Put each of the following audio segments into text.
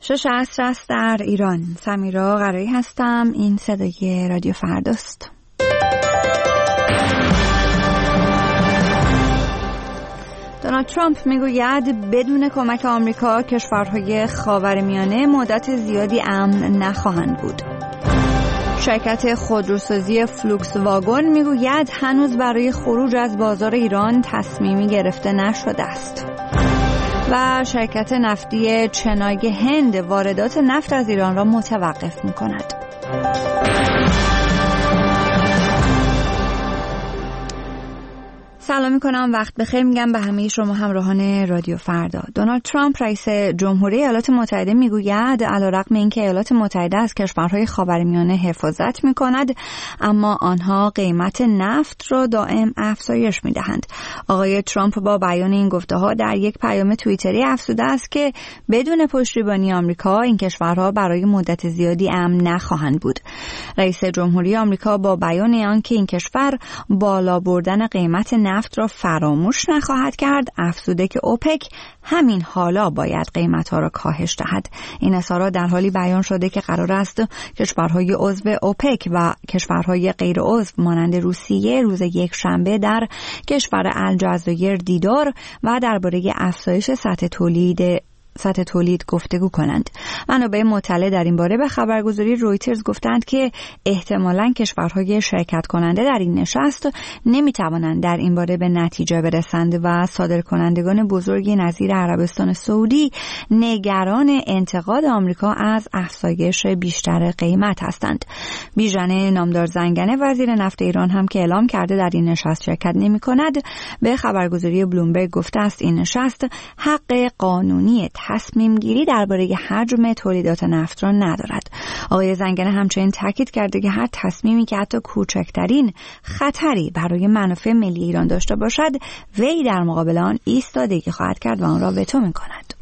6 عصر است در ایران. سمیرا قرایی هستم. این صدای رادیو فرداست. دونالد ترامپ میگوید بدون کمک آمریکا کشورهای خاورمیانه مدت زیادی امن نخواهند بود. شرکت خودروسازی فلوکس واگن میگوید هنوز برای خروج از بازار ایران تصمیمی گرفته نشده است. و شرکت نفتی چنای هند واردات نفت از ایران را متوقف می‌کند. سلام میکنم، وقت بخیر میگم به همه شما همراهان رادیو فردا. دونالد ترامپ رئیس جمهوری ایالات متحده میگوید علیرغم اینکه ایالات متحده از کشورهای خاورمیانه حفاظت میکند، اما آنها قیمت نفت را دائم افزایش میدهند. آقای ترامپ با بیان این گفته‌ها در یک پیام توییتری افزوده است که بدون پشتیبانی آمریکا این کشورها برای مدت زیادی امن نخواهند بود. رئیس جمهوری آمریکا با بیان آنکه این کشور بالا بردن قیمت نفت را فراموش نخواهد کرد، افزوده که اوپک همین حالا باید قیمت‌ها را کاهش دهد. این اظهارات در حالی بیان شده که قرار است کشورهای عضو اوپک و کشورهای غیر عضو مانند روسیه روز یک شنبه در کشور الجزایر دیدار و درباره افزایش سطح تولید گفتگو کنند. منابع مطلع در این باره به خبرگزاری رویترز گفتند که احتمالاً کشورهای شرکت کننده در این نشست نمیتوانند در این باره به نتیجه برسند و صادرکنندگان بزرگی نظیر عربستان سعودی نگران انتقاد آمریکا از افزایش بیشتر قیمت هستند. بیژن نامدار زنگنه وزیر نفت ایران هم که اعلام کرده در این نشست شرکت نمی‌کند، به خبرگزاری بلومبرگ گفته است این نشست حق قانونی تصمیم گیری درباره حجم تولیدات نفت را ندارد. آقای زنگنه همچنین تاکید کرده که هر تصمیمی که حتی کوچکترین خطری برای منافع ملی ایران داشته باشد، وی در مقابل آن ایستادگی خواهد کرد و آن را وتو می‌کند.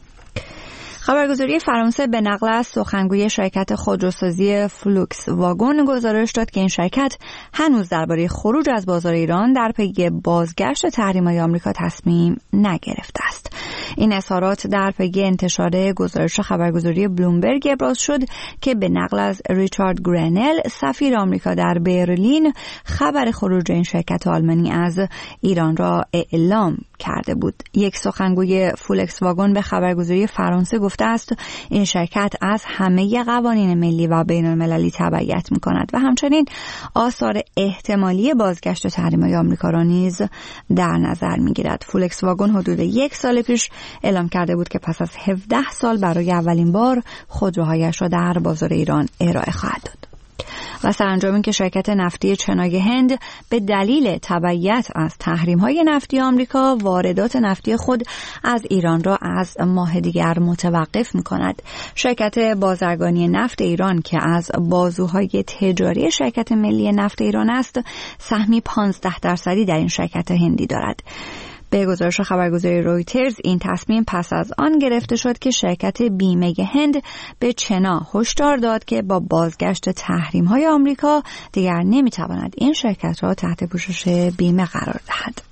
خبرگزاری فرانسه به نقل از سخنگوی شرکت خودروسازی فلوکس واگن گزارش داد که این شرکت هنوز درباره خروج از بازار ایران در پی بازگشت تحریم‌های آمریکا تصمیم نگرفته است. این اظهارات در پی انتشار گزارش خبرگزاری بلومبرگ ابراز شد که به نقل از ریچارد گرنل سفیر آمریکا در برلین خبر خروج این شرکت آلمانی از ایران را اعلام کرده بود. یک سخنگوی فلوکس واگن به خبرگزاری فرانسه گفته است این شرکت از همه قوانین ملی و بین المللی تبعیت می‌کند و همچنین آثار احتمالی بازگشت تحریم‌های آمریکا را نیز در نظر می‌گیرد. فلوکس واگن حدود یک سال پیش اعلام کرده بود که پس از 17 سال برای اولین بار خودروهایش را در بازار ایران ارائه خواهد داد. و سرانجام این که شرکت نفتی چنای هند به دلیل تبعیت از تحریم‌های نفتی آمریکا واردات نفتی خود از ایران را از ماه دیگر متوقف می‌کند. شرکت بازرگانی نفت ایران که از بازوهای تجاری شرکت ملی نفت ایران است، سهمی 15% در این شرکت هندی دارد. به گزارش خبرگزاری رویترز این تصمیم پس از آن گرفته شد که شرکت بیمه هند به چنا هشدار داد که با بازگشت تحریم‌های آمریکا دیگر نمی‌تواند این شرکت را تحت پوشش بیمه قرار دهد.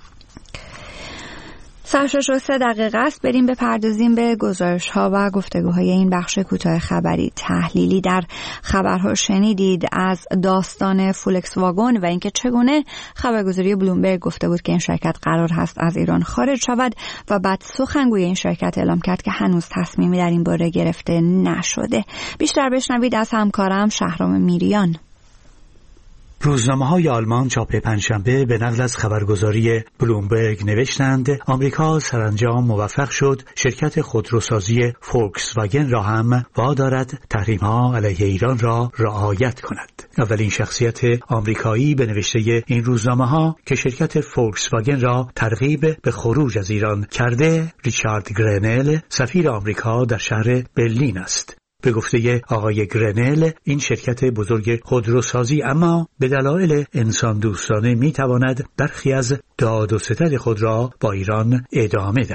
6:03 است. بریم بپردازیم به گزارش‌ها و گفتگوهای این بخش کوتاه خبری تحلیلی. در خبرها شنیدید از داستان فلوکس واگن و اینکه چگونه خبرگزاری بلومبرگ گفته بود که این شرکت قرار هست از ایران خارج شود و بعد سخنگوی این شرکت اعلام کرد که هنوز تصمیمی در این باره گرفته نشده. بیشتر بشنوید از همکارم شهرام میریان. روزنامه‌های آلمان چاپ پنجشنبه به نقل از خبرگزاری بلومبرگ نوشتند آمریکا سرانجام موفق شد شرکت خودروسازی فولکس واگن را هم وادارد تحریم‌ها علیه ایران را رعایت کند. اولین شخصیت آمریکایی به نوشته این روزنامه‌ها که شرکت فولکس واگن را ترغیب به خروج از ایران کرده، ریچارد گرنل سفیر آمریکا در شهر برلین است. به گفته آقای گرنل این شرکت بزرگ خودروسازی اما به دلایل انسان دوستانه می تواند برخی از داد و ستد خود را با ایران ادامه دهد.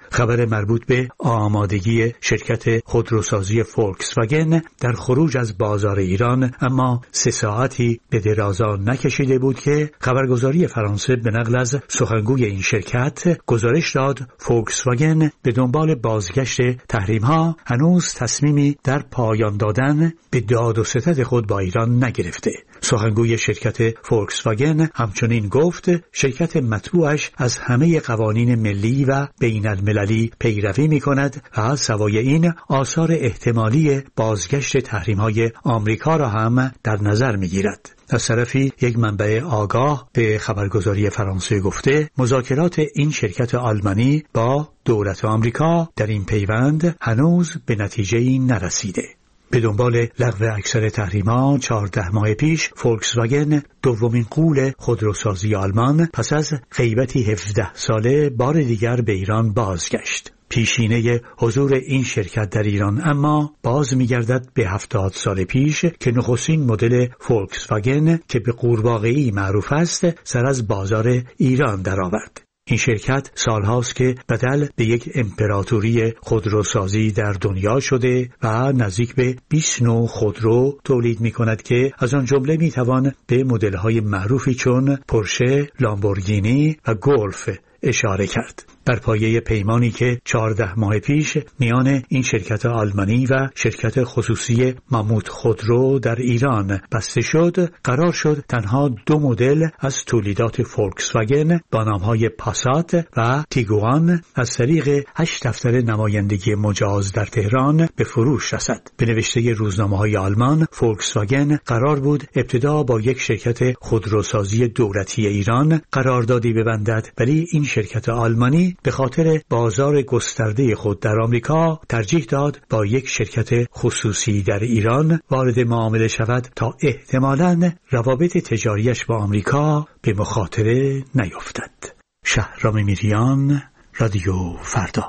خبر مربوط به آمادگی شرکت خودروسازی فولکس واگن در خروج از بازار ایران اما 3 ساعتی به درازا نکشیده بود که خبرگزاری فرانسه به نقل از سخنگوی این شرکت گزارش داد فولکس واگن به دنبال بازگشت تحریم‌ها هنوز تصمیمی در پایان دادن به داد و ستد خود با ایران نگرفته. سخنگوی شرکت فولکس واگن همچنین گفت شرکت متبوعش از همه قوانین ملی و بین المللی پیروی می کند و از سوای این آثار احتمالی بازگشت تحریم‌های آمریکا را هم در نظر می گیرد. از طرفی یک منبع آگاه به خبرگزاری فرانسه گفته مذاکرات این شرکت آلمانی با دولت آمریکا در این پیوند هنوز به نتیجه‌ای نرسیده. به دنبال لغو اکثر تحریم‌ها 14 ماه پیش فولکس واگن دومین غول خودروسازی آلمان پس از غیبتی 17 ساله بار دیگر به ایران بازگشت. پیشینه حضور این شرکت در ایران اما باز می‌گردد به 70 سال پیش که نخستین مدل فولکس واگن که به قورباغه‌ای معروف است سر از بازار ایران درآورد. این شرکت سالهاست که بدل به یک امپراتوری خودروسازی در دنیا شده و نزدیک به 20 نوع خودرو تولید می کند که از آن جمله می توان به مدل‌های معروفی چون پورشه، لامبورگینی و گلف اشاره کرد. بر پایه پیمانی که 14 ماه پیش میان این شرکت آلمانی و شرکت خصوصی ماموت خودرو در ایران بسته شد، قرار شد تنها 2 مدل از تولیدات فولکس واگن با نامهای پاسات و تیگوان از طریق 8 دفتر نمایندگی مجاز در تهران به فروش رسد. به نوشته روزنامه‌های آلمان، فولکس واگن قرار بود ابتدا با یک شرکت خودروسازی دولتی ایران قراردادی ببندد، ولی این شرکت آلمانی به خاطر بازار گسترده خود در آمریکا ترجیح داد با یک شرکت خصوصی در ایران وارد معامله شود تا احتمالاً روابط تجاریش با آمریکا به مخاطره نیفتد. شهرام میریان، رادیو فردا.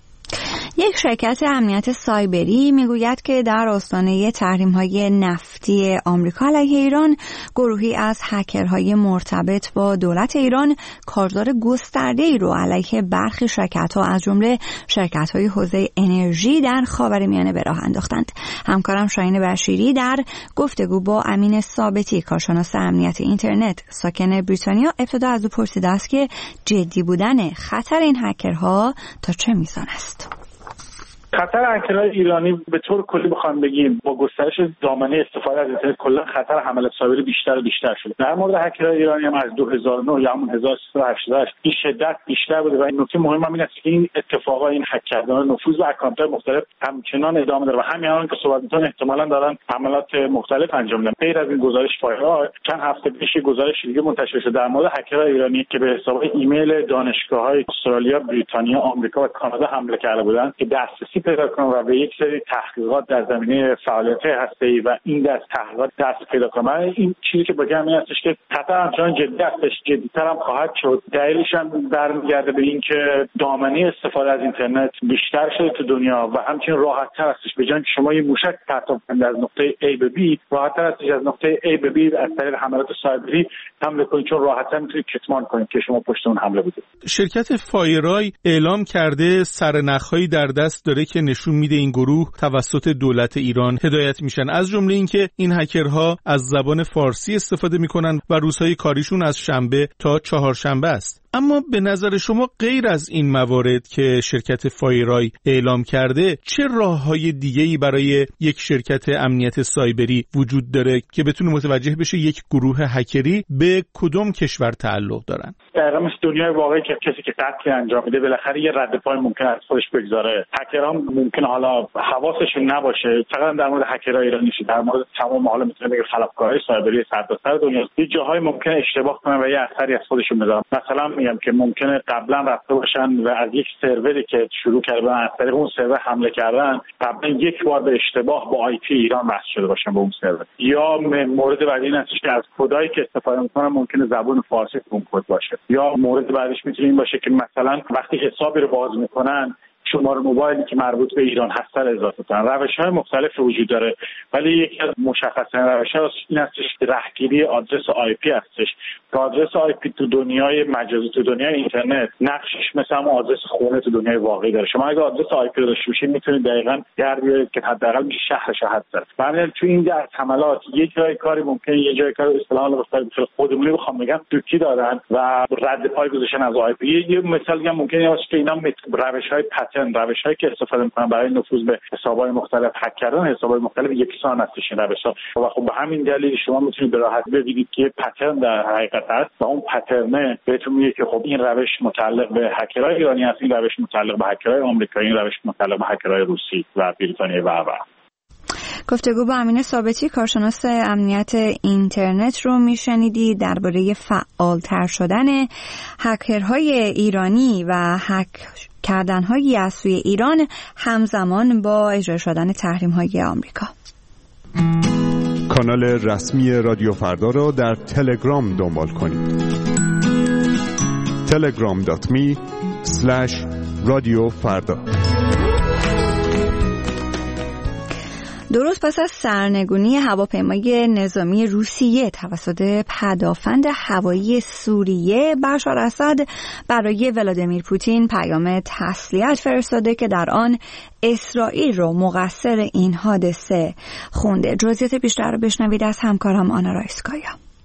یک شرکت امنیت سایبری میگوید که در آستانه تحریم‌های نفتی آمریکا علیه ایران گروهی از هکرهای مرتبط با دولت ایران کارزار گسترده‌ای رو علیه برخی شرکت‌ها از جمله شرکت‌های حوزه انرژی در خاورمیانه به راه انداختند. همکارم شاهین بشیری در گفتگو با امین ثابتی کارشناس امنیت اینترنت ساکن بریتانیا ابتدا از او پرسیده است که جدی بودن خطر این هکرها تا چه میزان است. خطر هکرهای ایرانی به طور کلی بخوام بگیم با گسترش دامنه استفاده از اینترنت کلا خطر حملات سایبری بیشتر و بیشتر شده. در مورد هکرهای ایرانی هم از 2009 یا همون 1388 این شدت بیشتر بوده و این نکته مهم هم این است که این اتفاقا این هک کردن نفوذ به اکانت‌های مختلف همچنان ادامه داره و همین الان که صحبت می‌کنیم احتمالاً دارن حملات مختلف انجام میدن. غیر از این گزارش فایرال چند هفته پیش گزارش دیگه منتشر شده در مورد هکرهای ایرانی که به حساب ایمیل دانشگاه‌های استرالیا، بریتانیا، آمریکا و کانادا حمله کرده بودند که دسترسی پیدا کنن و به یک سری تحقیقات در زمینه فعالیت هسته‌ای و این تحقیقات دست پیدا کنن. این چیزی که بگم این هستش که خطر همچنان جدی هستش، جدی‌تر هم خواهد شد. دلیلش هم برمیگرده به این که دامنه استفاده از اینترنت بیشتر شده تو دنیا و همچنین راحت‌تر هستش به جای اینکه شما یه موشک پرتاب کنید از نقطه A به B، راحت‌تر هستش از نقطه A به B از طریق حملات سایبری حمله کنید چون راحت‌تر می‌تونید کتمان کنید که شما پشت اون حمله بودید. شرکت فایرای اعلام کرده سرنخ‌هایی در دست داره که نشون میده این گروه توسط دولت ایران هدایت میشن، از جمله اینکه این هکرها از زبان فارسی استفاده میکنن و روزهای کاریشون از شنبه تا چهارشنبه است. اما به نظر شما غیر از این موارد که شرکت فایرای اعلام کرده چه راههای دیگه‌ای برای یک شرکت امنیت سایبری وجود داره که بتونه متوجه بشه یک گروه هکری به کدوم کشور تعلق دارن؟ دقیقاً مثل دنیای واقعی که کسی که قتل انجام میده بالاخره یه رد پای ممکن از خودش بگذاره. هکرها ممکن حالا حواسشون نباشه فقط در مورد هکرهای ایرانی شه، در مورد تمام حالا میتونه بگه خلافکارهای سایبری سرتاسر دنیا یه جاهای ممکنه اشتباه کنن و یه اثری از خودشون بذارن. مثلا میگم که ممکنه قبلا رفته باشن و از یک سروری که شروع کردن از طریق اون سرور حمله کردن قبلا یک بار به اشتباه با آی پی ایران وصل شده باشن به اون سرور. یا مورد بعدی این هستش که از کدایی که استفاده میکنن ممکنه زبان فارسی اون کد باشه. یا مورد بعدیش میتونه این باشه که مثلا وقتی حسابی رو باز میکنن شماره موبایلی که مربوط به ایران هست رو اضافه کنن. روش‌های مختلف وجود داره، ولی یکی از مشخص‌ترین روش‌ها این هستش که رهگیری آدرس IP هستش. که آدرس IP تو دنیای مجازی، تو دنیای اینترنت نقشش مثل هم آدرس خونه تو دنیای واقعی داره. شما اگه آدرس IP رو داشته باشید میتونید دقیقاً در بیارید که حداقل میشه شهرش حد زد. بعد تو این در حملات یک جای کاری ممکنه یه جای کار اصطلاحاً به خودمونی بخوام بگم دوکی دادن و رد پای گذاشتن از IP. یه مثال دیگه ممکنه باشه که اینا روش‌های پترن، روش‌هایی که استفاده می‌کنن برای نفوذ به حساب‌های مختلف، هک کردن حساب‌های مختلف یکسان هستش این روش‌ها. و خب به همین دلیل شما میتونید به راحتی ببینید که پترن در حقیقت هست و اون پترن بهتون میگه که خب این روش متعلق به هکرهای ایرانی است، این روش متعلق به هکرهای آمریکایی، این روش متعلق به هکرهای روسی و بریتانیایی و گفتگو با امین ثابتی، کارشناس امنیت اینترنت رو میشنیدی درباره فعالتر شدن هکرهای ایرانی و هک کردن‌های از سوی ایران همزمان با اجرا شدن تحریم‌های آمریکا. کانال رسمی رادیو فردا را در تلگرام دنبال کنید. telegram.me/رادیوفردا. درست پس از سرنگونی هواپیمای نظامی روسیه توسط پدافند هوایی سوریه، بشار اسد برای ولادیمیر پوتین پیام تسلیت فرستاده که در آن اسرائیل رو مقصر این حادثه خونده. جزئیات بیشتر رو بشنوید از همکارم آنا رایسکایا.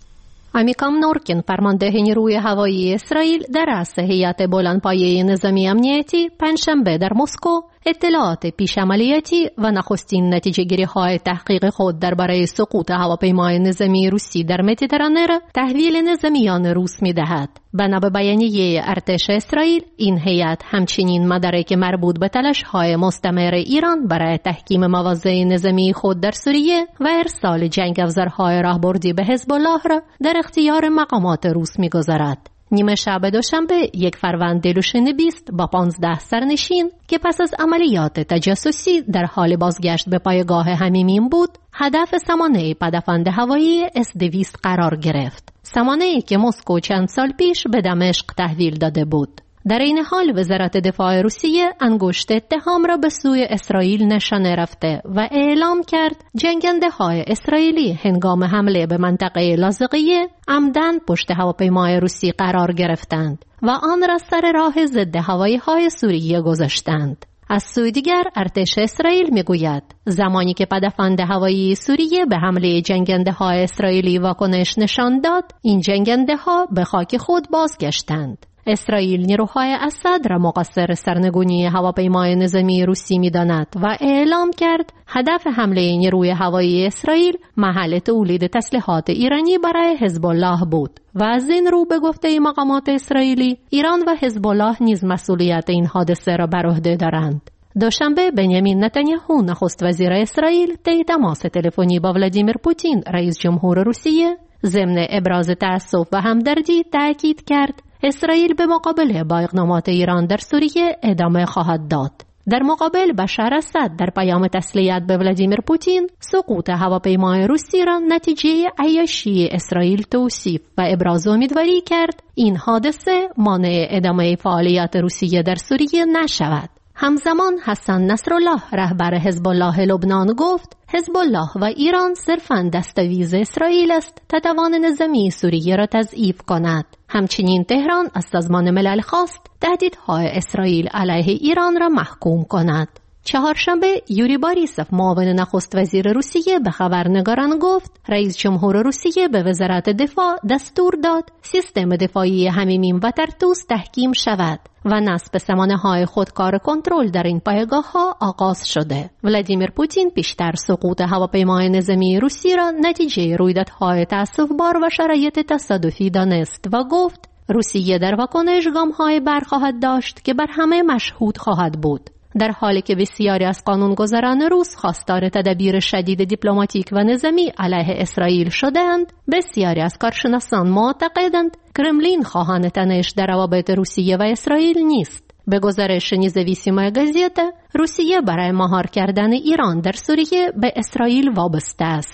عمیقام نورکین، فرمانده نیروی هوایی اسرائیل، در رأس هیئت بلندپایه نظامی امنیتی پنجشنبه در مسکو اطلاعات پیش عملیاتی و نخستین نتیجه‌گیری‌های تحقیق خود درباره سقوط هواپیمای نظامی روسی در مدیترانه را تحویل نظامیان روس می‌دهد. بنا به بیانیه ارتش اسرائیل، این هیئت همچنین مدارک مربوط به تلاش‌های مستمر ایران برای تحکیم مواضع نظامی خود در سوریه و ارسال جنگ‌افزارهای راهبردی به حزب الله را در اختیار مقامات روس می‌گذارد. نیمه شب دوشنبه، یک فروند دلوشن 20 با 15 سرنشین که پس از عملیات تجسسی در حال بازگشت به پایگاه حمیمیم بود، هدف سامانه پدافند هوایی S-200 قرار گرفت. سامانه‌ای که مسکو چند سال پیش به دمشق تحویل داده بود. در این حال وزارت دفاع روسیه انگشت اتهام را به سوی اسرائیل نشانه رفته و اعلام کرد جنگنده‌های اسرائیلی هنگام حمله به منطقه لاذقیه عمدن پشت هواپیمای روسی قرار گرفتند و آن را سر راه ضد هوایی‌های سوریه گذاشتند. از سوی دیگر ارتش اسرائیل میگوید زمانی که پدافند هوایی سوریه به حمله جنگنده‌های اسرائیلی واکنش نشان داد، این جنگنده‌ها به خاک خود بازگشتند. اسرائیل نیروهای اسد را مقصر سرنگونی هواپیمای نظامی روسی می‌داند و اعلام کرد هدف حمله نیروی هوایی اسرائیل محل تولید تسلیحات ایرانی برای حزب الله بود و از این رو به گفته مقامات اسرائیلی، ایران و حزب الله نیز مسئولیت این حادثه را بر عهده دارند. دوشنبه بنیامین نتانیاهو نخست وزیر اسرائیل طی تماس تلفنی با ولادیمیر پوتین رئیس جمهور روسیه ضمن ابراز تأسف و همدردی تاکید کرد اسرائیل به مقابله با اقدامات ایران در سوریه ادامه خواهد داد. در مقابل بشار اسد در پیام تسلیت به ولادیمیر پوتین سقوط هواپیمای روسی را نتیجه عیاشی اسرائیل توصیف و ابراز امیدواری کرد این حادثه مانع ادامه فعالیت روسیه در سوریه نشود. همزمان حسن نصرالله رهبر حزب الله لبنان گفت حزب الله و ایران صرفاً دستاویز اسرائیل است تا توان نظامی سوریه را تضعیف کند. همچنین تهران از سازمان ملل خواست تهدیدهای اسرائیل علیه ایران را محکوم کند. چهارشنبه یوری باریسوف معاون نخست وزیر روسیه به خبرنگاران گفت رئیس جمهور روسیه به وزارت دفاع دستور داد سیستم دفاعی حمیمیم و ترتوس تحکیم شود و نصب سامانه‌های خودکار کنترل در این پایگاه‌ها آغاز شده. ولادیمیر پوتین پیشتر سقوط هواپیمای نظامی روسی را نتیجه رویدادهای تأسف‌بار و شرایط تصادفی دانست و گفت روسیه در واکنش گام‌های برخواهد داشت که بر همه مشهود خواهد بود. در حالی که بسیاری از قانونگذاران روس خواستار تدابیر شدید دیپلماتیک و نظامی علیه اسرائیل شدند، بسیاری از کارشناسان معتقدند کرملین خواهان تنش در روابط روسیه و اسرائیل نیست. به گزارش نیزویسیمای گازیتا، روسیه برای مهار کردن ایران در سوریه به اسرائیل وابسته است.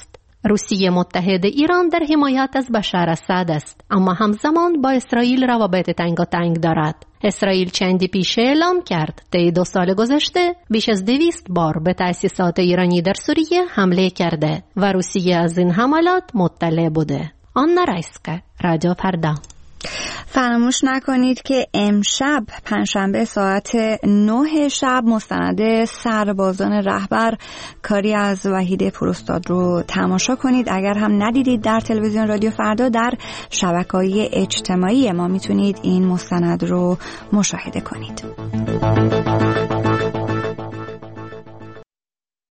روسیه متحد ایران در حمایت از بشار اسد است، اما همزمان با اسرائیل روابط تنگاتنگ دارد. اسرائیل چندی پیش اعلام کرد طی 2 سال گذشته بیش از 200 بار به تأسیسات ایرانی در سوریه حمله کرده و روسیه از این حملات مطلع بوده. آنا رایسکا، رادیو فردا. فراموش نکنید که امشب پنجشنبه ساعت 9 شب مستند سربازان رهبر کاری از وحید پوراستاد رو تماشا کنید. اگر هم ندیدید در تلویزیون رادیو فردا در شبکه‌های اجتماعی ما میتونید این مستند رو مشاهده کنید.